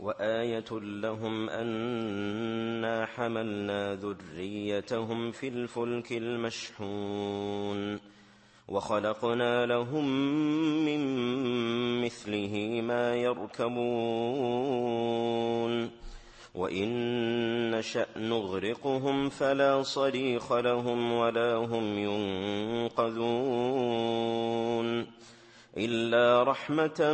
وآية لهم أنا حملنا ذريتهم في الفلك المشحون وخلقنا لهم من مثله ما يركبون وإن نشأ نغرقهم فلا صريخ لهم ولا هم ينقذون إلا رحمة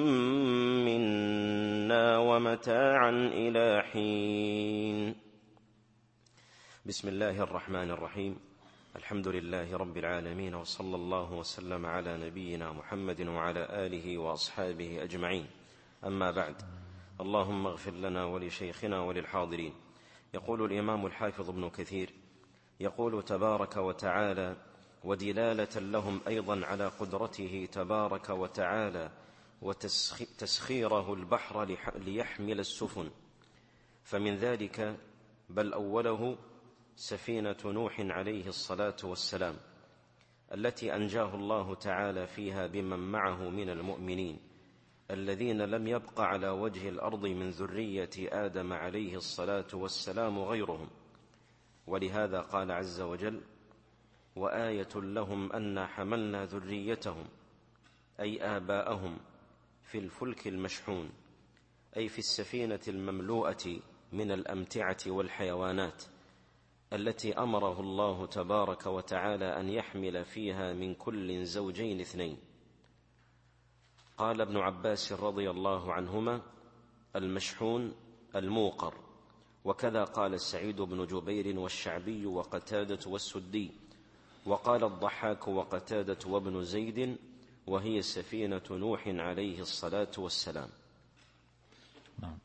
منا ومتاعا إلى حين. بسم الله الرحمن الرحيم. الحمد لله رب العالمين، وصلى الله وسلم على نبينا محمد وعلى آله وأصحابه أجمعين. أما بعد، اللهم اغفر لنا ولشيخنا وللحاضرين. يقول الإمام الحافظ ابن كثير يقول تبارك وتعالى: ودلالة لهم أيضا على قدرته تبارك وتعالى وتسخيره البحر ليحمل السفن، فمن ذلك بل أوله سفينة نوح عليه الصلاة والسلام التي أنجاه الله تعالى فيها بمن معه من المؤمنين الذين لم يبق على وجه الأرض من ذرية آدم عليه الصلاة والسلام غيرهم. ولهذا قال عز وجل: وآية لهم أنا حملنا ذريتهم، أي آباءهم، في الفلك المشحون، أي في السفينة المملوءة من الأمتعة والحيوانات التي أمره الله تبارك وتعالى أن يحمل فيها من كل زوجين اثنين. قال ابن عباس رضي الله عنهما: المشحون الموقر. وكذا قال سعيد بن جبير والشعبي وقتادة والسدي، وقال الضحاك وقتادة وابن زيد: وهي سفينة نوح عليه الصلاة والسلام. نعم.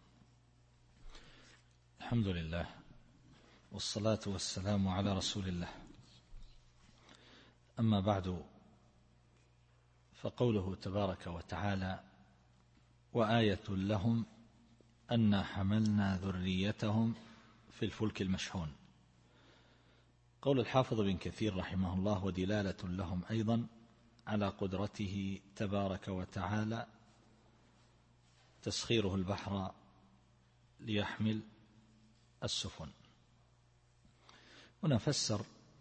الحمد لله والصلاة والسلام على رسول الله. أما بعد، فقوله تبارك وتعالى: وآية لهم أنا حملنا ذريتهم في الفلك المشحون. قول الحافظ بن كثير رحمه الله: ودلالة لهم أيضا على قدرته تبارك وتعالى تسخيره البحر ليحمل السفن. هنا فسر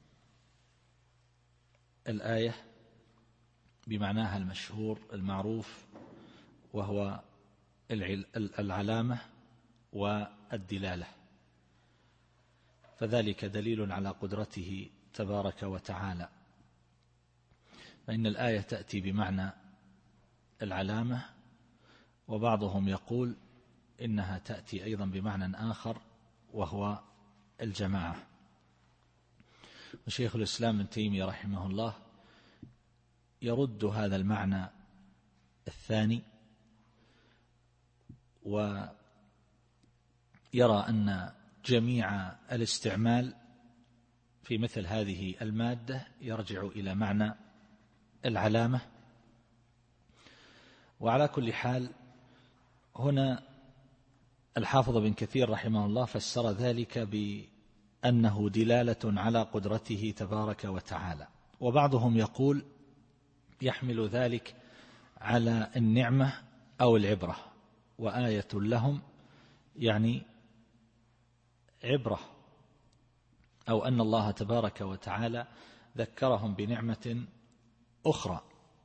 الآية بمعناها المشهور المعروف، وهو العلامة والدلالة، فذلك دليل على قدرته تبارك وتعالى. فإن الآية تأتي بمعنى العلامة، وبعضهم يقول إنها تأتي أيضا بمعنى آخر وهو الجماعة. وشيخ الإسلام ابن تيمية رحمه الله يرد هذا المعنى الثاني، ويرى أن جميع الاستعمال في مثل هذه المادة يرجع إلى معنى العلامة. وعلى كل حال، هنا الحافظ بن كثير رحمه الله فسر ذلك بأنه دلالة على قدرته تبارك وتعالى. وبعضهم يقول يحمل ذلك على النعمة أو العبرة، وآية لهم يعني عبرة، أو أن الله تبارك وتعالى ذكرهم بنعمة أخرى.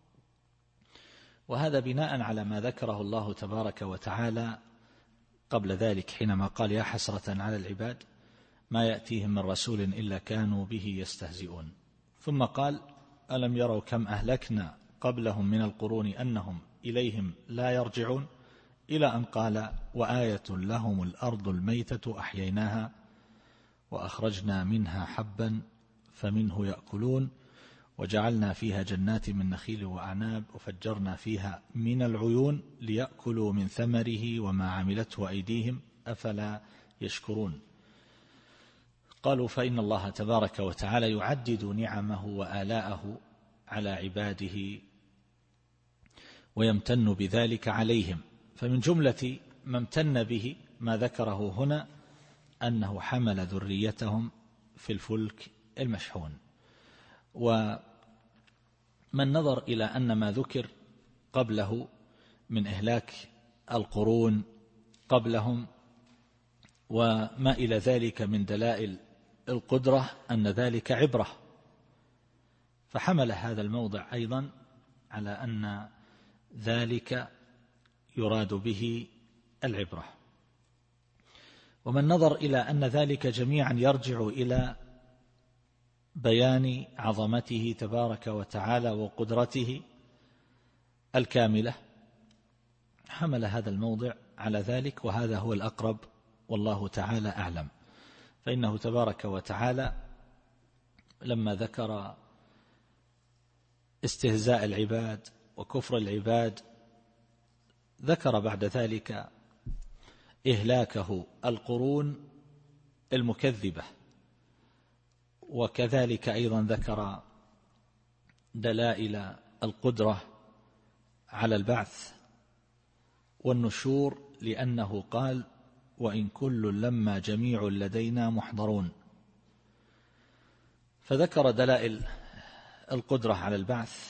وهذا بناء على ما ذكره الله تبارك وتعالى قبل ذلك حينما قال: يا حسرة على العباد ما يأتيهم من رسول إلا كانوا به يستهزئون. ثم قال: ألم يروا كم أهلكنا قبلهم من القرون أنهم إليهم لا يرجعون، إلى أن قال: وآية لهم الأرض الميتة أحييناها وأخرجنا منها حبا فمنه يأكلون وجعلنا فيها جنات من نخيل وأعناب وفجرنا فيها من العيون ليأكلوا من ثمره وما عملته أيديهم أفلا يشكرون. قالوا: فإن الله تبارك وتعالى يعدد نعمه وآلاءه على عباده ويمتن بذلك عليهم. فمن جملة ما امتن به ما ذكره هنا أنه حمل ذريتهم في الفلك المشحون. ومن نظر إلى أن ما ذكر قبله من إهلاك القرون قبلهم وما إلى ذلك من دلائل القدرة أن ذلك عبرة، فحمل هذا الموضع أيضا على أن ذلك يراد به العبرة. ومن نظر إلى أن ذلك جميعا يرجع إلى بيان عظمته تبارك وتعالى وقدرته الكاملة حمل هذا الموضع على ذلك، وهذا هو الأقرب والله تعالى أعلم. فإنه تبارك وتعالى لما ذكر استهزاء العباد وكفر العباد ذكر بعد ذلك إهلاكه القرون المكذبة، وكذلك أيضا ذكر دلائل القدرة على البعث والنشور، لأنه قال وإن كل لما جميع لدينا محضرون. فذكر دلائل القدرة على البعث،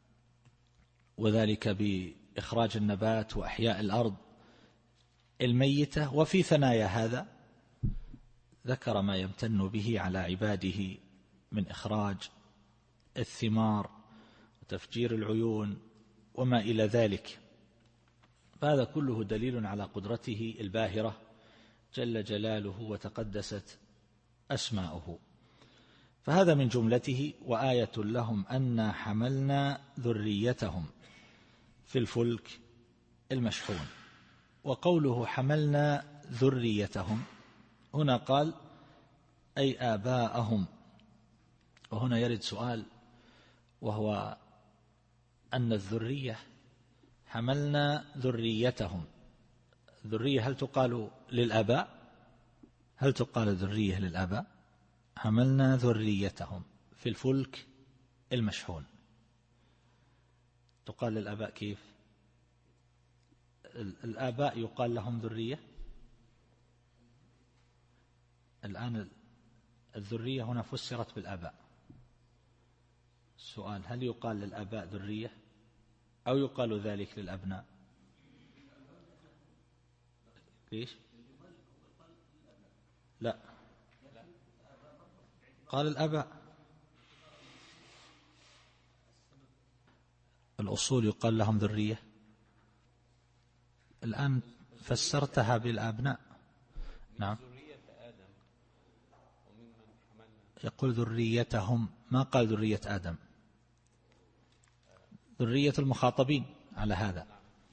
وذلك بإخراج النبات وأحياء الأرض الميتة، وفي ثنايا هذا ذكر ما يمتن به على عباده من إخراج الثمار وتفجير العيون وما إلى ذلك. فهذا كله دليل على قدرته الباهرة جل جلاله وتقدست أسماؤه. فهذا من جملته وآية لهم أنا حملنا ذريتهم في الفلك المشحون. وقوله حملنا ذريتهم هنا قال أي آباءهم، وهنا يرد سؤال، وهو أن الذرية حملنا ذريتهم، ذرية هل تقال للآباء؟ هل تقال ذرية للآباء؟ حملنا ذريتهم في الفلك المشحون تقال للآباء كيف؟ الآباء يقال لهم ذرية. الآن الذرية هنا فسرت بالآباء. السؤال هل يقال للآباء ذرية أو يقال ذلك للأبناء؟ ليش؟ لا، قال الآباء. الأصول يقال لهم ذرية، الآن فسرتها بالأبناء. نعم، يقول ذريتهم، ما قال ذرية آدم، ذرية المخاطبين على هذا.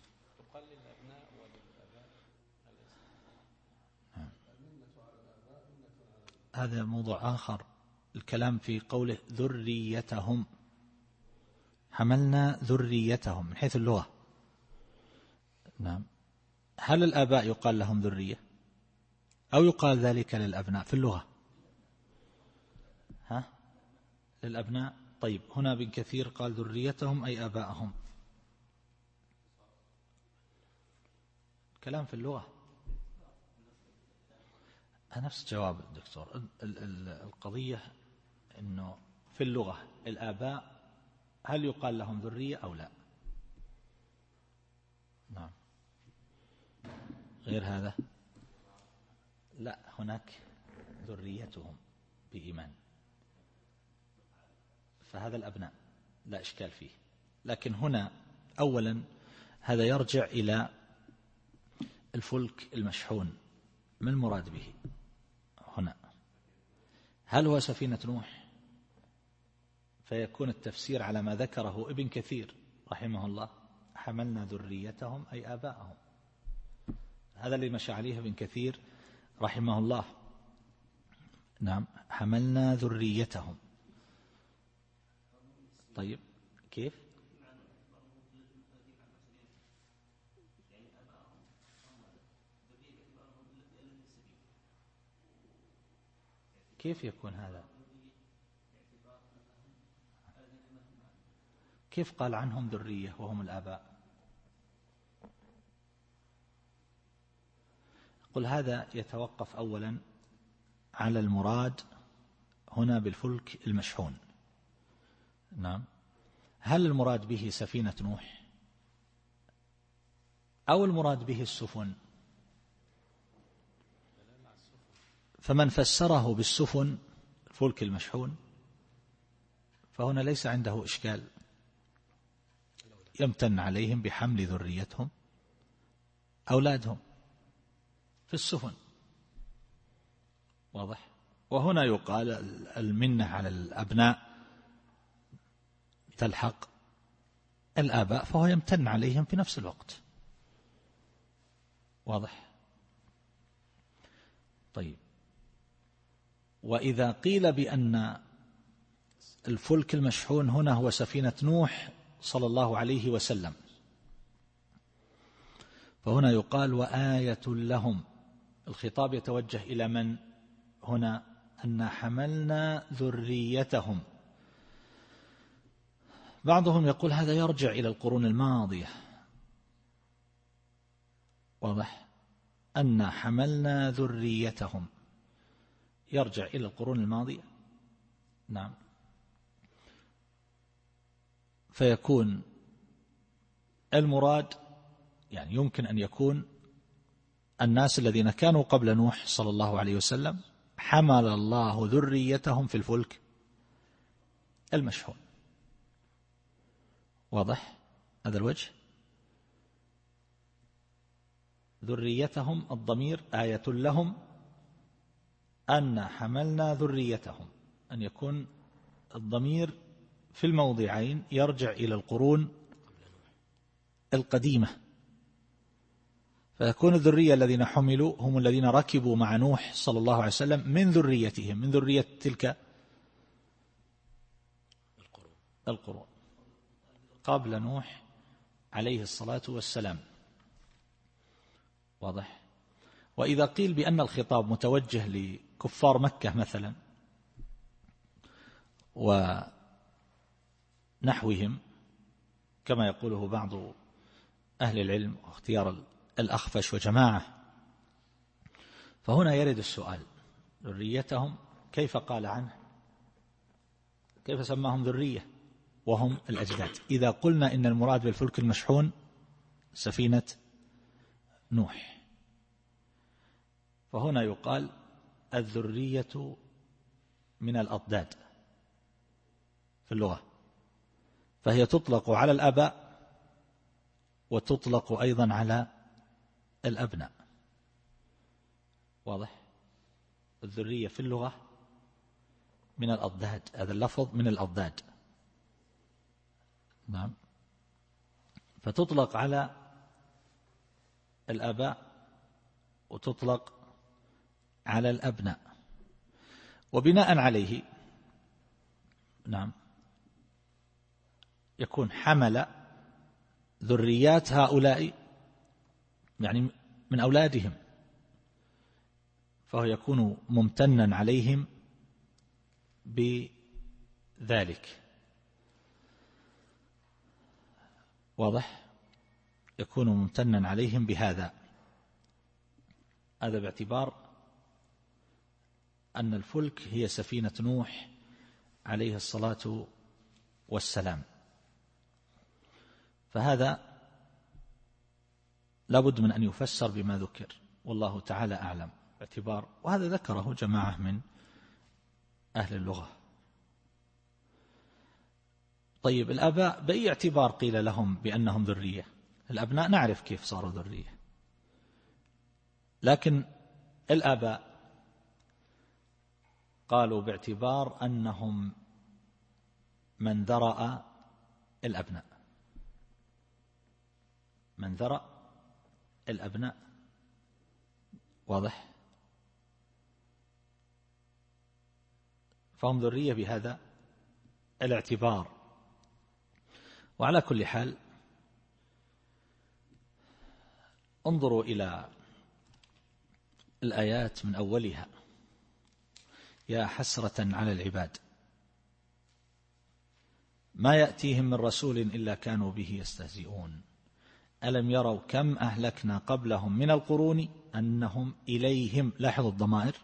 هذا موضوع آخر، الكلام في قوله ذريتهم، حملنا ذريتهم من حيث اللغة. نعم، هل الآباء يقال لهم ذرية أو يقال ذلك للأبناء في اللغة؟ للأبناء. طيب هنا ابن كثير قال ذريتهم أي آباءهم، كلام في اللغة. نفس جواب الدكتور. القضية أنه في اللغة الآباء هل يقال لهم ذرية أو لا؟ نعم. غير هذا لا، هناك ذريتهم بإيمان، فهذا الأبناء لا إشكال فيه. لكن هنا أولا هذا يرجع إلى الفلك المشحون، ما المراد به هنا؟ هل هو سفينة نوح؟ فيكون التفسير على ما ذكره ابن كثير رحمه الله، حملنا ذريتهم أي آباءهم، هذا اللي مشى عليه ابن كثير رحمه الله. نعم، حملنا ذريتهم. طيب كيف؟ كيف يكون هذا؟ كيف قال عنهم ذرية وهم الآباء؟ قل هذا يتوقف أولا على المراد هنا بالفلك المشحون. نعم، هل المراد به سفينة نوح أو المراد به السفن؟ فمن فسره بالسفن الفلك المشحون فهنا ليس عنده إشكال، يمتن عليهم بحمل ذريتهم أولادهم في السفن، واضح. وهنا يقال المنة على الأبناء تلحق الآباء، فهو يمتن عليهم في نفس الوقت، واضح. طيب، وإذا قيل بأن الفلك المشحون هنا هو سفينة نوح صلى الله عليه وسلم، فهنا يقال وآية لهم، الخطاب يتوجه إلى من هنا؟ أن حملنا ذريتهم. بعضهم يقول هذا يرجع إلى القرون الماضية، واضح، أن حملنا ذريتهم يرجع إلى القرون الماضية، نعم. فيكون المراد يعني يمكن أن يكون الناس الذين كانوا قبل نوح صلى الله عليه وسلم حمل الله ذريتهم في الفلك المشحون، واضح هذا الوجه. ذريتهم الضمير آية لهم أن حملنا ذريتهم، أن يكون الضمير في الموضعين يرجع إلى القرون القديمة، فيكون الذرية الذين حملوا هم الذين ركبوا مع نوح صلى الله عليه وسلم من ذريتهم، من ذرية تلك القرون قبل نوح عليه الصلاة والسلام، واضح. وإذا قيل بأن الخطاب متوجه لكفار مكة مثلا ونحوهم كما يقوله بعض أهل العلم واختيار الأخفش وجماعة، فهنا يرد السؤال ذريتهم كيف قال عنه؟ كيف سماهم ذرية وهم الأجداد؟ إذا قلنا إن المراد بالفلك المشحون سفينة نوح، فهنا يقال الذرية من الأضداد في اللغة، فهي تطلق على الآباء وتطلق أيضا على الأبناء، واضح. الذرية في اللغة من الأضداد، هذا اللفظ من الأضداد، نعم، فتطلق على الآباء وتطلق على الأبناء، وبناء عليه نعم يكون حمل ذريات هؤلاء يعني من أولادهم، فهو يكون ممتنا عليهم بذلك، واضح، يكون ممتنا عليهم بهذا. هذا باعتبار أن الفلك هي سفينة نوح عليه الصلاة والسلام، فهذا لابد من أن يفسر بما ذكر، والله تعالى أعلم، باعتبار وهذا ذكره جماعة من أهل اللغة. طيب، الآباء بأي اعتبار قيل لهم بأنهم ذرية؟ الأبناء نعرف كيف صاروا ذرية، لكن الآباء قالوا باعتبار أنهم من ذرأ الأبناء، من ذرأ الأبناء، واضح، فهم ذرية بهذا الاعتبار. وعلى كل حال انظروا إلى الآيات من أولها: يا حسرة على العباد ما يأتيهم من رسول إلا كانوا به يستهزئون ألم يروا كم أهلكنا قبلهم من القرون أنهم إليهم، لاحظوا الضمائر،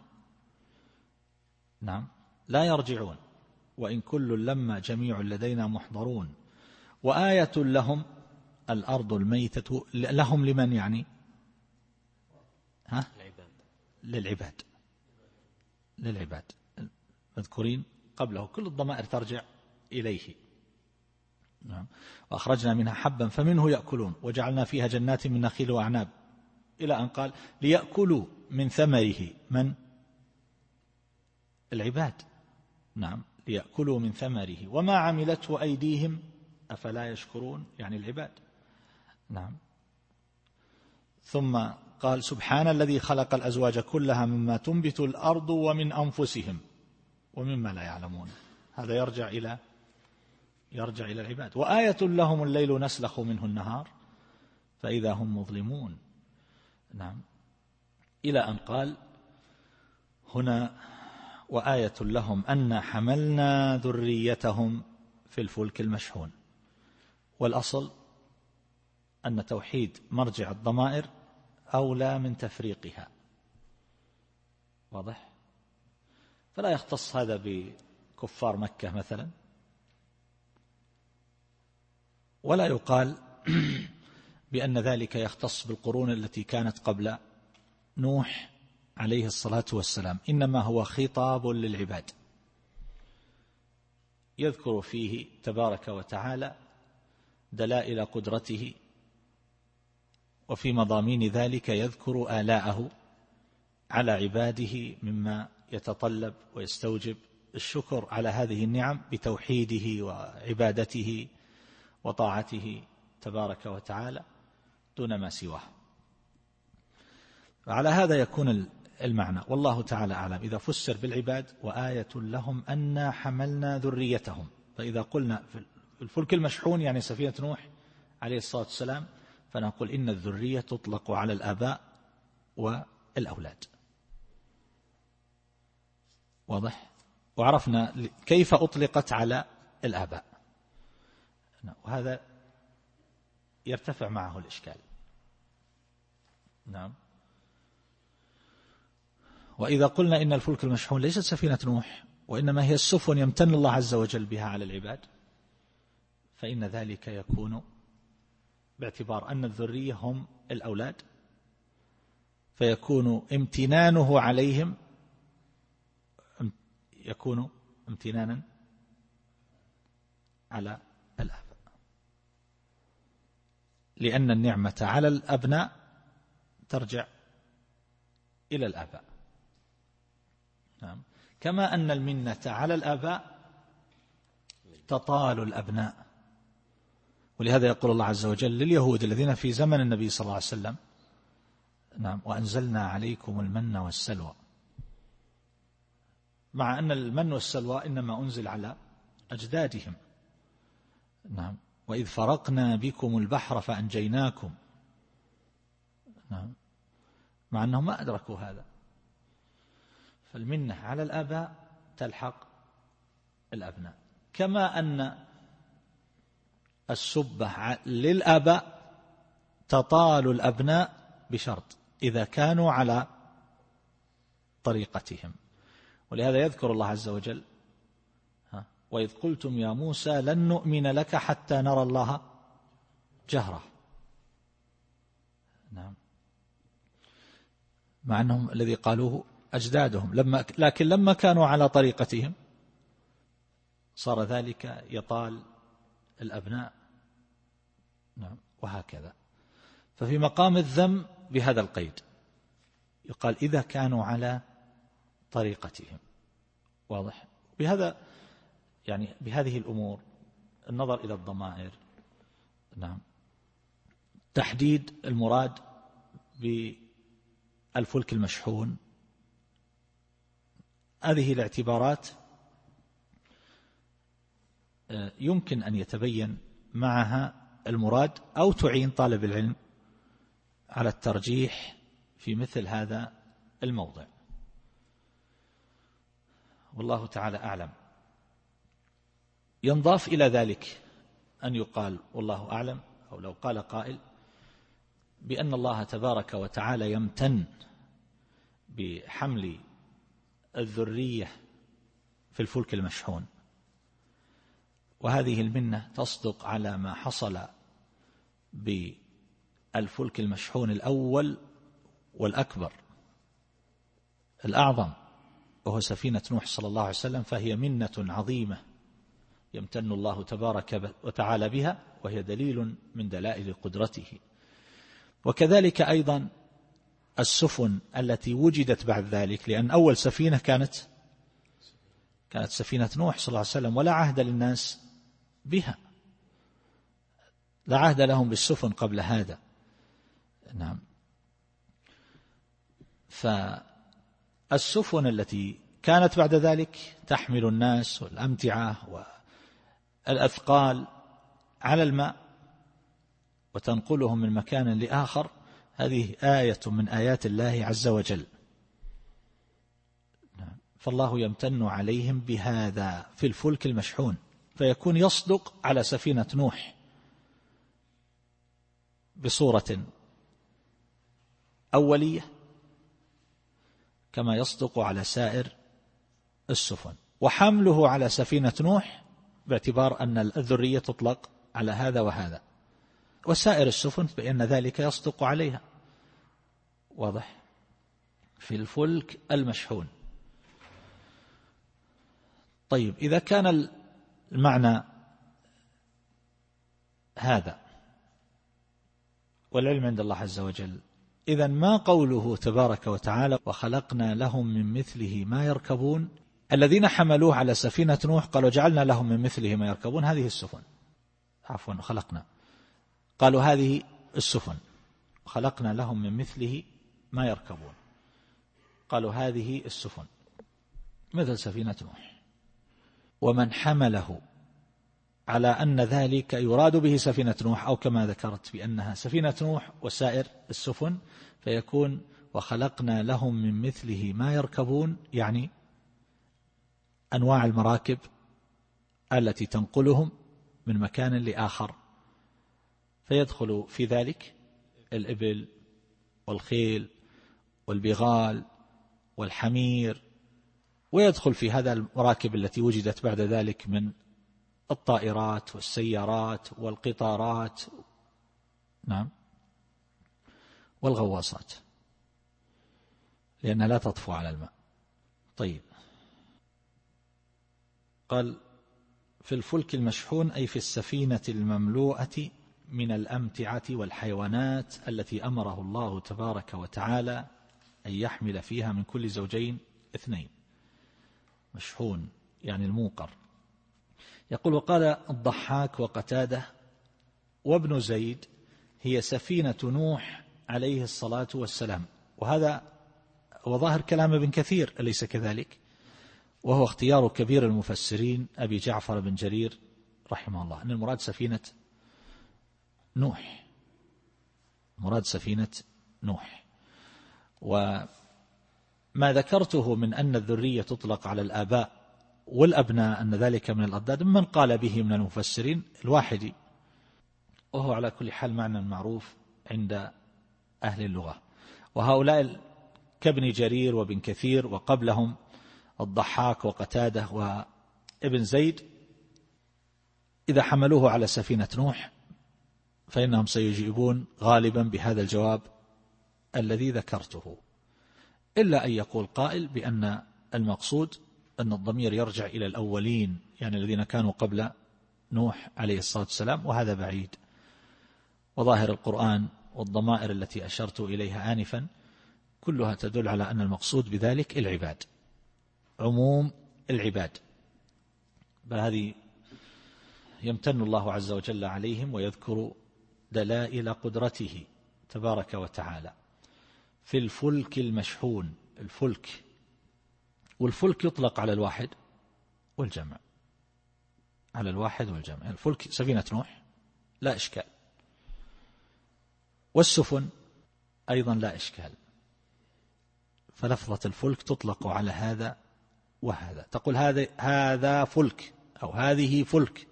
نعم، لا يرجعون، وإن كل لما جميع لدينا محضرون، وآية لهم الأرض الميتة، لهم لمن يعني؟ للعباد، للعباد مذكورين قبله، كل الضمائر ترجع إليه. نعم. وأخرجنا منها حبا فمنه يأكلون وجعلنا فيها جنات من نخيل وأعناب، إلى أن قال ليأكلوا من ثمره، من؟ العباد. نعم، ليأكلوا من ثمره وما عملته أيديهم أفلا يشكرون، يعني العباد. نعم. ثم قال سبحان الذي خلق الأزواج كلها مما تنبت الأرض ومن أنفسهم ومما لا يعلمون. هذا يرجع إلى العباد. وآية لهم الليل نسلخ منه النهار فإذا هم مظلمون. نعم. إلى أن قال هنا وآية لهم أن حملنا ذريتهم في الفلك المشحون. والأصل أن توحيد مرجع الضمائر أولى من تفريقها، واضح؟ فلا يختص هذا بكفار مكة مثلا، ولا يقال بأن ذلك يختص بالقرون التي كانت قبل نوح عليه الصلاة والسلام، إنما هو خطاب للعباد يذكر فيه تبارك وتعالى دلائل قدرته، وفي مضامين ذلك يذكر آلاءه على عباده مما يتطلب ويستوجب الشكر على هذه النعم بتوحيده وعبادته وطاعته تبارك وتعالى دون ما سواه. وعلى هذا يكون المعنى، والله تعالى أعلم، إذا فسر بالعباد وآية لهم أنا حملنا ذريتهم. فإذا قلنا في الفلك المشحون يعني سفينة نوح عليه الصلاة والسلام، فنقول إن الذرية تطلق على الآباء والأولاد، واضح؟ وعرفنا كيف أطلقت على الآباء، وهذا يرتفع معه الإشكال. نعم. وإذا قلنا إن الفلك المشحون ليست سفينة نوح وإنما هي السفن يمتن الله عز وجل بها على العباد، فإن ذلك يكون باعتبار أن الذرية هم الأولاد، فيكون امتنانه عليهم يكون امتنانا على الآباء، لأن النعمة على الأبناء ترجع إلى الآباء. نعم. كما أن المنة على الآباء تطال الأبناء، ولهذا يقول الله عز وجل لليهود الذين في زمن النبي صلى الله عليه وسلم: نعم، وأنزلنا عليكم المن والسلوى، مع أن المن والسلوى إنما أنزل على أجدادهم. نعم. وإذ فرقنا بكم البحر فأنجيناكم. نعم. مع أنهم ما أدركوا هذا. فالمنة على الآباء تلحق الأبناء، كما أن السبة للآباء تطال الأبناء بشرط إذا كانوا على طريقتهم. ولهذا يذكر الله عز وجل: وإذ قلتم يا موسى لن نؤمن لك حتى نرى الله جهرة. نعم. مع أنهم الذي قالوه أجدادهم، لكن لما كانوا على طريقتهم صار ذلك يطال الأبناء. نعم. وهكذا. ففي مقام الذم بهذا القيد يقال إذا كانوا على طريقتهم، واضح؟ بهذا يعني بهذه الأمور النظر إلى الضمائر. نعم. تحديد المراد بالفلك المشحون، هذه الاعتبارات يمكن أن يتبين معها المراد أو تعين طالب العلم على الترجيح في مثل هذا الموضع، والله تعالى أعلم. ينضاف إلى ذلك أن يقال والله أعلم، أو لو قال قائل بأن الله تبارك وتعالى يمتن بحمل الذرية في الفلك المشحون، وهذه المنة تصدق على ما حصل بالفلك المشحون الأول والأكبر الأعظم، وهو سفينة نوح صلى الله عليه وسلم، فهي منة عظيمة يمتن الله تبارك وتعالى بها، وهي دليل من دلائل قدرته. وكذلك أيضا السفن التي وجدت بعد ذلك، لأن أول سفينة كانت سفينة نوح صلى الله عليه وسلم، ولا عهد للناس بها، لا عهد لهم بالسفن قبل هذا. نعم. فالسفن التي كانت بعد ذلك تحمل الناس والأمتعة والأثقال على الماء وتنقلهم من مكان لآخر، هذه آية من آيات الله عز وجل. فالله يمتن عليهم بهذا في الفلك المشحون، فيكون يصدق على سفينة نوح بصورة أولية كما يصدق على سائر السفن، وحمله على سفينة نوح باعتبار أن الذرية تطلق على هذا وهذا، وسائر السفن بأن ذلك يصدق عليها. واضح؟ في الفلك المشحون. طيب، إذا كان المعنى هذا والعلم عند الله عز وجل، إذن ما قوله تبارك وتعالى وخلقنا لهم من مثله ما يركبون؟ الذين حملوه على سفينة نوح قالوا جعلنا لهم من مثله ما يركبون، هذه السفن، عفوا خلقنا، قالوا هذه السفن، خلقنا لهم من مثله ما يركبون، قالوا هذه السفن مثل سفينة نوح. ومن حمله على أن ذلك يراد به سفينة نوح، أو كما ذكرت بأنها سفينة نوح وسائر السفن، فيكون وخلقنا لهم من مثله ما يركبون، يعني أنواع المراكب التي تنقلهم من مكان لآخر، فيدخل في ذلك الإبل والخيل والبغال والحمير، ويدخل في هذا المراكب التي وجدت بعد ذلك من الطائرات والسيارات والقطارات، نعم، والغواصات، لأنها لا تطفو على الماء. طيب، قال في الفلك المشحون أي في السفينة المملوءة من الأمتعة والحيوانات التي أمره الله تبارك وتعالى أن يحمل فيها من كل زوجين اثنين. مشحون يعني الموقر. يقول وقال الضحاك وقتادة وابن زيد هي سفينة نوح عليه الصلاة والسلام، وهذا وظاهر كلام ابن كثير أليس كذلك؟ وهو اختيار كبير المفسرين أبي جعفر بن جرير رحمه الله، أن المراد سفينة نوح، مراد سفينة نوح. وما ذكرته من أن الذرية تطلق على الآباء والأبناء أن ذلك من الأضداد من قال به من المفسرين الواحدي، وهو على كل حال معنى معروف عند أهل اللغة. وهؤلاء كابن جرير وابن كثير وقبلهم الضحاك وقتادة وابن زيد إذا حملوه على سفينة نوح فإنهم سيجيبون غالبا بهذا الجواب الذي ذكرته، إلا أن يقول قائل بأن المقصود أن الضمير يرجع إلى الأولين، يعني الذين كانوا قبل نوح عليه الصلاة والسلام، وهذا بعيد. وظاهر القرآن والضمائر التي أشرت إليها آنفا كلها تدل على أن المقصود بذلك العباد، عموم العباد، بل هذه يمتن الله عز وجل عليهم ويذكر دلائل قدرته تبارك وتعالى. في الفلك المشحون، الفلك، والفلك يطلق على الواحد والجمع، على الواحد والجمع. الفلك سفينة نوح لا إشكال، والسفن أيضا لا إشكال، فلفظة الفلك تطلق على هذا وهذا، تقول هذا فلك أو هذه فلك،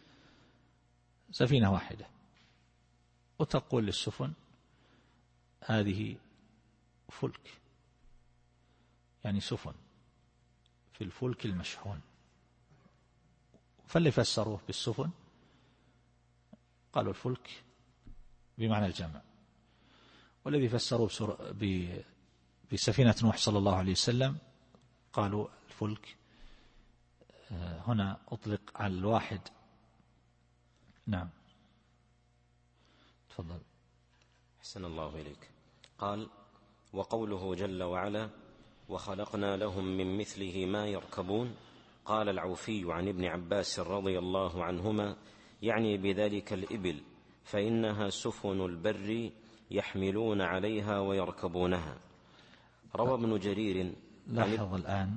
سفينة واحدة، وتقول للسفن هذه فلك، يعني سفن في الفلك المشحون. فاللي فسروه بالسفن قالوا الفلك بمعنى الجمع، والذي فسروه بسفينة نوح صلى الله عليه وسلم قالوا الفلك هنا أطلق على الواحد. نعم تفضل. أحسن الله إليك. قال: وقوله جل وعلا: وخلقنا لهم من مثله ما يركبون. قال العوفي عن ابن عباس رضي الله عنهما: يعني بذلك الإبل، فإنها سفن البر يحملون عليها ويركبونها. روى ابن جرير. لاحظ الآن،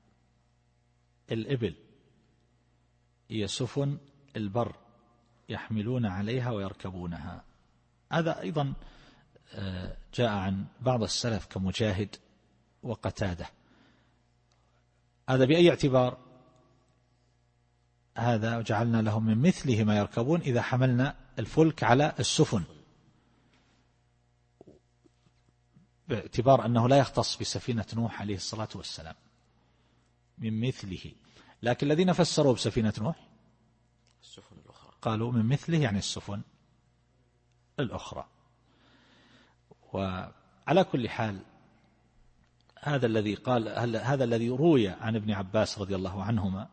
الإبل هي سفن البر يحملون عليها ويركبونها. هذا أيضا جاء عن بعض السلف كمجاهد وقتادة. هذا بأي اعتبار؟ هذا وجعلنا لهم من مثله ما يركبون إذا حملنا الفلك على السفن، باعتبار أنه لا يختص بسفينة نوح عليه الصلاة والسلام من مثله. لكن الذين فسروا بسفينة نوح السفن الأخرى قالوا من مثله يعني السفن الأخرى. وعلى كل حال هذا الذي قال، هذا الذي روي عن ابن عباس رضي الله عنهما،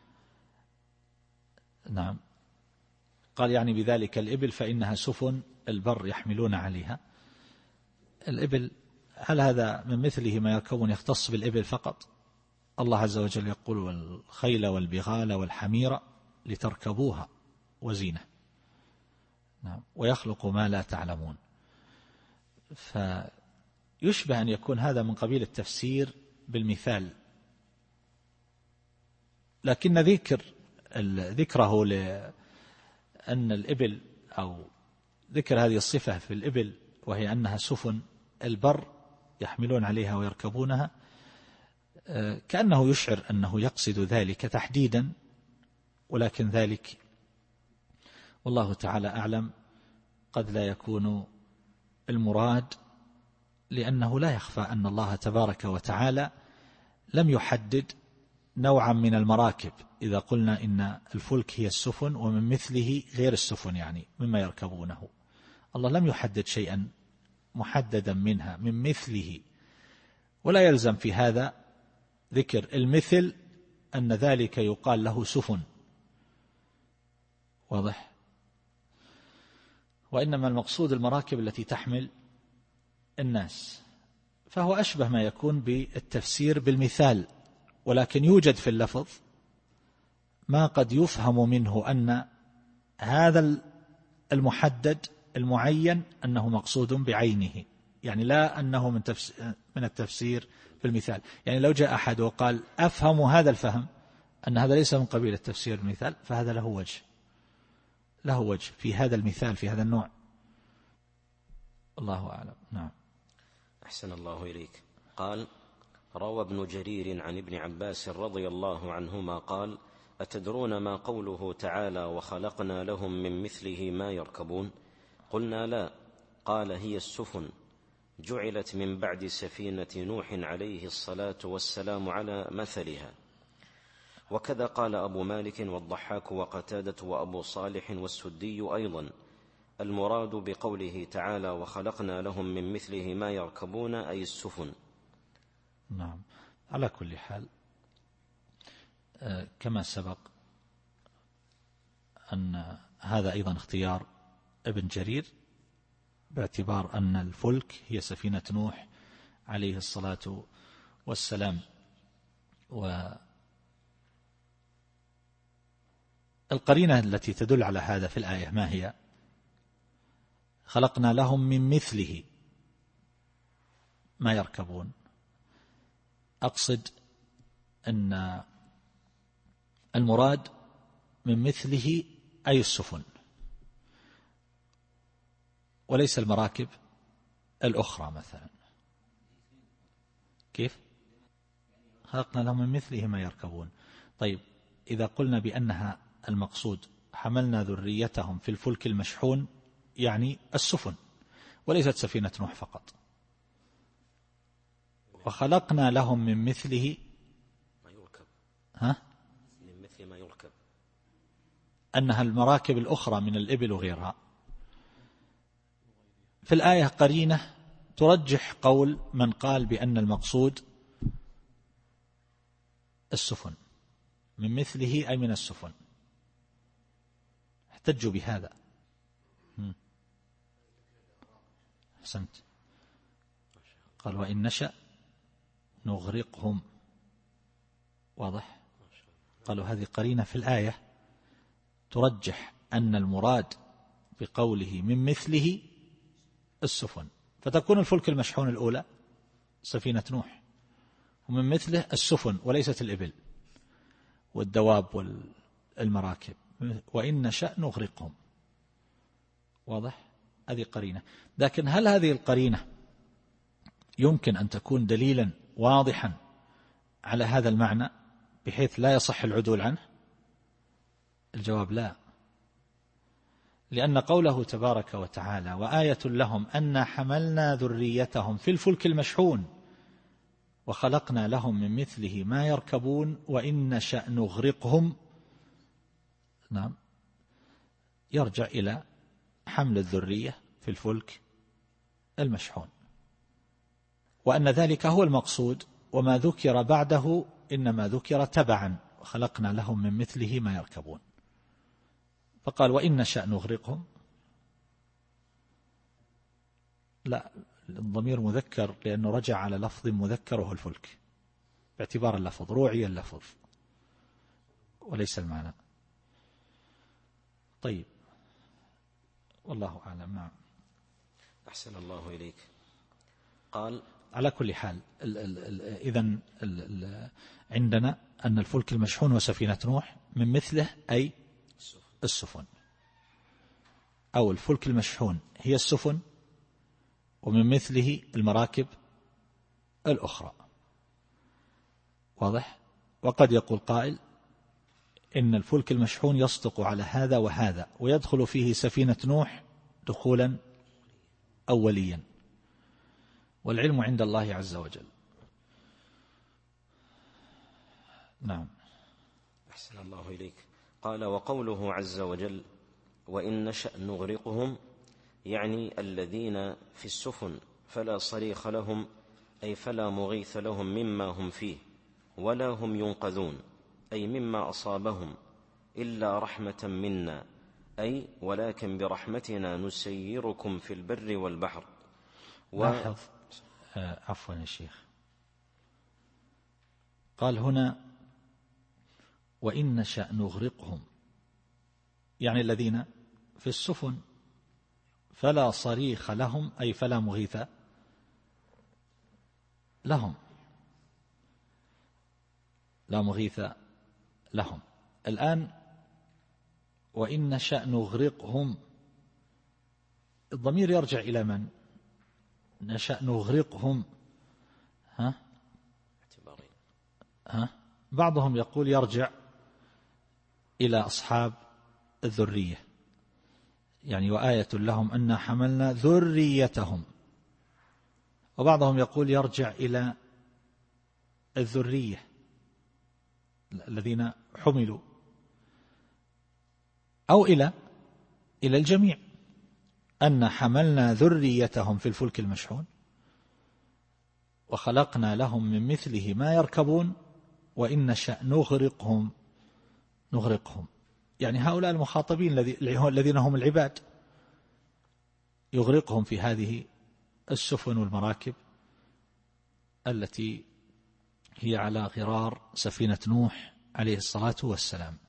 نعم، قال يعني بذلك الإبل فإنها سفن البر يحملون عليها. الإبل، هل هذا من مثله ما يركبون يختص بالإبل فقط؟ الله عز وجل يقول: والخيل والبغال والحمير لتركبوها وزينة. نعم، ويخلق ما لا تعلمون. فيشبه أن يكون هذا من قبيل التفسير بالمثال، لكن ذكره لأن الإبل أو ذكر هذه الصفة في الإبل وهي أنها سفن البر يحملون عليها ويركبونها، كأنه يشعر أنه يقصد ذلك تحديدا، ولكن ذلك والله تعالى أعلم قد لا يكون المراد، لأنه لا يخفى أن الله تبارك وتعالى لم يحدد نوعا من المراكب. إذا قلنا إن الفلك هي السفن ومن مثله غير السفن يعني مما يركبونه، الله لم يحدد شيئا محددا منها من مثله، ولا يلزم في هذا ذكر المثل أن ذلك يقال له سفن، واضح؟ وإنما المقصود المراكب التي تحمل الناس، فهو أشبه ما يكون بالتفسير بالمثال، ولكن يوجد في اللفظ ما قد يفهم منه أن هذا المحدد المعين أنه مقصود بعينه، يعني لا أنه من التفسير بالمثال. يعني لو جاء أحد وقال أفهم هذا الفهم أن هذا ليس من قبيل التفسير بالمثال، فهذا له وجه في هذا المثال في هذا النوع. الله أعلم. نعم. أحسن الله إليك. قال: روى ابن جرير عن ابن عباس رضي الله عنهما قال: أتدرون ما قوله تعالى: وخلقنا لهم من مثله ما يركبون؟ قلنا: لا. قال: هي السفن، جعلت من بعد سفينة نوح عليه الصلاة والسلام على مثلها. وكذا قال أبو مالك والضحاك وقتادة وأبو صالح والسدي أيضا: المراد بقوله تعالى: وخلقنا لهم من مثله ما يركبون أي السفن. نعم. على كل حال كما سبق أن هذا أيضا اختيار ابن جرير، باعتبار أن الفلك هي سفينة نوح عليه الصلاة والسلام. والقرينة التي تدل على هذا في الآية ما هي؟ خلقنا لهم من مثله ما يركبون. أقصد أن المراد من مثله أي السفن، وليس المراكب الأخرى مثلا. كيف؟ خلقنا لهم من مثله ما يركبون. طيب، إذا قلنا بأنها المقصود حملنا ذريتهم في الفلك المشحون، يعني السفن وليست سفينة نوح فقط. وخلقنا لهم من مثله ما يركب، من مثل ما يركب، أنها المراكب الأخرى من الإبل وغيرها. في الآية قرينة ترجح قول من قال بأن المقصود السفن، من مثله أي من السفن. احتجوا بهذا. أحسنت. قال وإن نشأ نغرقهم. واضح. قالوا هذه قرينة في الآية ترجح أن المراد بقوله من مثله السفن، فتكون الفلك المشحون الأولى سفينة نوح، ومن مثله السفن وليست الإبل والدواب والمراكب. وإن نشأ نغرقهم. واضح. هذه قرينة. لكن هل هذه القرينة يمكن أن تكون دليلا واضحا على هذا المعنى بحيث لا يصح العدول عنه؟ الجواب لا، لأن قوله تبارك وتعالى وآية لهم أنا حملنا ذريتهم في الفلك المشحون وخلقنا لهم من مثله ما يركبون وإن نشأ نغرقهم، نعم، يرجع إلى حمل الذرية في الفلك المشحون، وأن ذلك هو المقصود، وما ذكر بعده إنما ذكر تبعا، وخلقنا لهم من مثله ما يركبون. فقال وإن نشأ نغرقهم، لا، الضمير مذكر لأنه رجع على لفظ مذكره الفلك باعتبار اللفظ، روعي اللفظ وليس المعنى. طيب، والله أعلم. نعم. أحسن الله إليك. قال على كل حال إذن عندنا أن الفلك المشحون وسفينة نوح من مثله أي السفن، أو الفلك المشحون هي السفن، ومن مثله المراكب الأخرى. واضح. وقد يقول قائل إن الفلك المشحون يصدق على هذا وهذا، ويدخل فيه سفينة نوح دخولا أوليا، والعلم عند الله عز وجل. نعم. أحسن الله إليك. قال وقوله عز وجل وإن نشأ نغرقهم، يعني الذين في السفن فلا صريخ لهم، أي فلا مغيث لهم مما هم فيه، ولا هم ينقذون، أي مما أصابهم، إلا رحمة منا، أي ولكن برحمتنا نسيركم في البر والبحر. لاحظ عفوا يا شيخ، قال هنا وإن نشأ نغرقهم، يعني الذين في السفن فلا صريخ لهم، أي فلا مغيث لهم، لا مغيث لهم. الآن وإن نشأ نغرقهم، الضمير يرجع إلى من؟ نشأ نغرقهم. بعضهم يقول يرجع إلى أصحاب الذرية، يعني وآية لهم أن حملنا ذريتهم. وبعضهم يقول يرجع إلى الذرية الذين حملوا، أو إلى الجميع، أن حملنا ذريتهم في الفلك المشحون وخلقنا لهم من مثله ما يركبون وإن نشأ نغرقهم. يعني هؤلاء المخاطبين الذين هم العباد، يغرقهم في هذه السفن والمراكب التي هي على غرار سفينة نوح عليه الصلاة والسلام.